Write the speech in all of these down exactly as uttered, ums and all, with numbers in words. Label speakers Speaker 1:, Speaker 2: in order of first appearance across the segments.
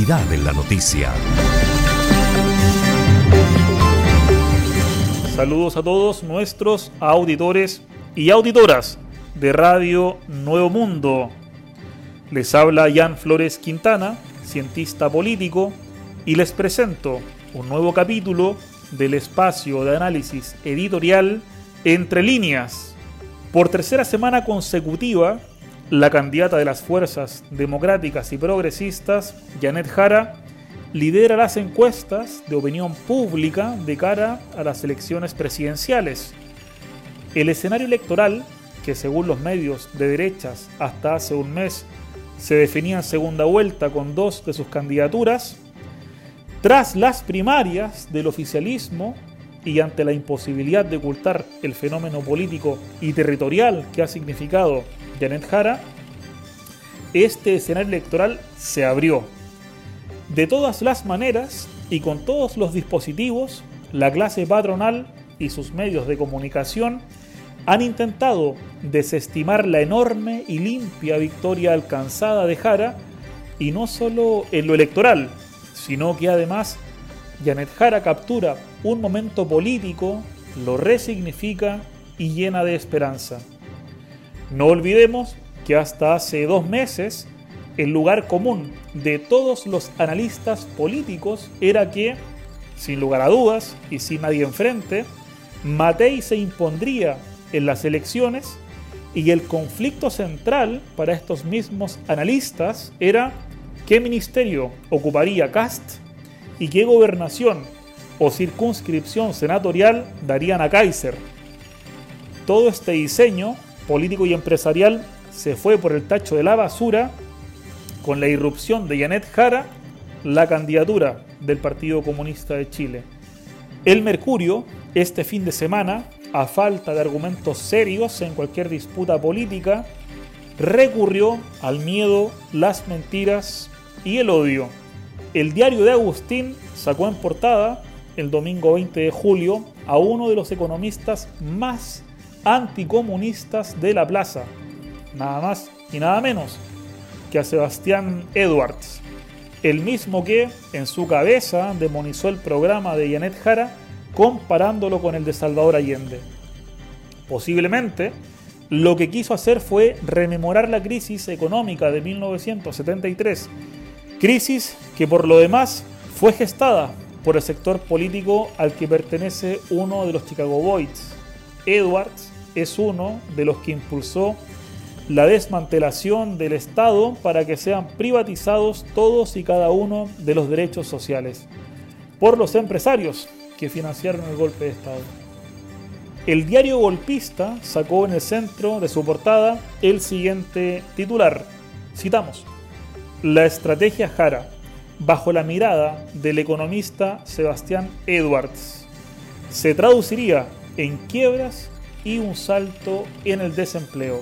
Speaker 1: Calidad en la noticia.
Speaker 2: Saludos a todos nuestros auditores y auditoras de Radio Nuevo Mundo. Les habla Jan Flores Quintana, cientista político, y les presento un nuevo capítulo del espacio de análisis editorial Entre Líneas. Por tercera semana consecutiva, la candidata de las fuerzas democráticas y progresistas, Janet Jara, lidera las encuestas de opinión pública de cara a las elecciones presidenciales. El escenario electoral, que según los medios de derechas hasta hace un mes se definía en segunda vuelta con dos de sus candidaturas, tras las primarias del oficialismo y ante la imposibilidad de ocultar el fenómeno político y territorial que ha significado Janet Jara, este escenario electoral se abrió. De todas las maneras y con todos los dispositivos, la clase patronal y sus medios de comunicación han intentado desestimar la enorme y limpia victoria alcanzada de Jara, y no solo en lo electoral, sino que además Janet Jara captura un momento político, lo resignifica y llena de esperanza. No olvidemos que hasta hace dos meses el lugar común de todos los analistas políticos era que, sin lugar a dudas y sin nadie enfrente, Matei se impondría en las elecciones, y el conflicto central para estos mismos analistas era qué ministerio ocuparía Kast y qué gobernación o circunscripción senatorial darían a Kaiser. Todo este diseño político y empresarial se fue por el tacho de la basura con la irrupción de Janet Jara, la candidatura del Partido Comunista de Chile. El Mercurio, este fin de semana, a falta de argumentos serios en cualquier disputa política, recurrió al miedo, las mentiras y el odio. El diario de Agustín sacó en portada, el domingo veinte de julio, a uno de los economistas más anticomunistas de la plaza, nada más y nada menos que a Sebastián Edwards, el mismo que en su cabeza demonizó el programa de Janet Jara comparándolo con el de Salvador Allende. Posiblemente lo que quiso hacer fue rememorar la crisis económica de mil novecientos setenta y tres, crisis que por lo demás fue gestada por el sector político al que pertenece uno de los Chicago Boys. Edwards es uno de los que impulsó la desmantelación del Estado para que sean privatizados todos y cada uno de los derechos sociales por los empresarios que financiaron el golpe de Estado. El diario golpista sacó en el centro de su portada el siguiente titular, citamos: "La estrategia Jara, bajo la mirada del economista Sebastián Edwards, se traduciría en quiebras y un salto en el desempleo".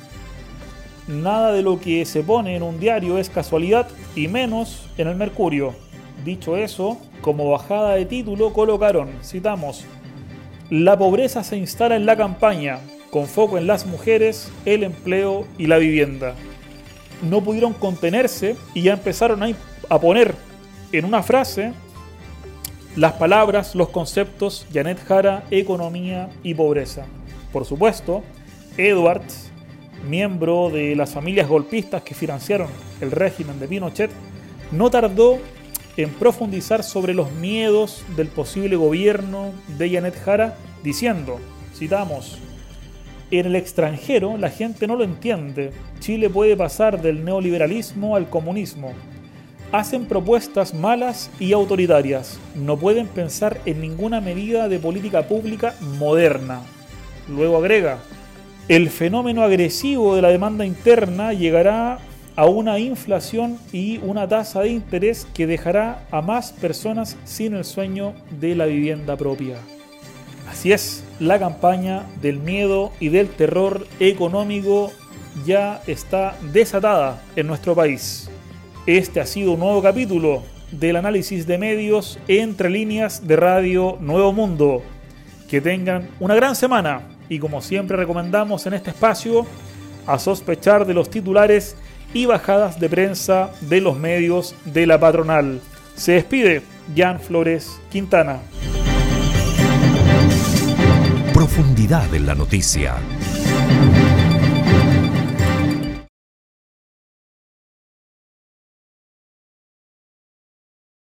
Speaker 2: Nada de lo que se pone en un diario es casualidad, y menos en el Mercurio. Dicho eso, como bajada de título colocaron, citamos: "La pobreza se instala en la campaña, con foco en las mujeres, el empleo y la vivienda". No pudieron contenerse y ya empezaron a, a poner en una frase las palabras, los conceptos Janet Jara, economía y pobreza. Por supuesto, Edwards, miembro de las familias golpistas que financiaron el régimen de Pinochet, no tardó en profundizar sobre los miedos del posible gobierno de Janet Jara, diciendo, citamos: "En el extranjero la gente no lo entiende. Chile puede pasar del neoliberalismo al comunismo. Hacen propuestas malas y autoritarias. No pueden pensar en ninguna medida de política pública moderna". Luego agrega: "El fenómeno agresivo de la demanda interna llegará a una inflación y una tasa de interés que dejará a más personas sin el sueño de la vivienda propia". Así es, la campaña del miedo y del terror económico ya está desatada en nuestro país. Este ha sido un nuevo capítulo del análisis de medios Entre Líneas de Radio Nuevo Mundo. Que tengan una gran semana y, como siempre recomendamos en este espacio, a sospechar de los titulares y bajadas de prensa de los medios de la patronal. Se despide Jan Flores Quintana.
Speaker 1: Profundidad en la noticia.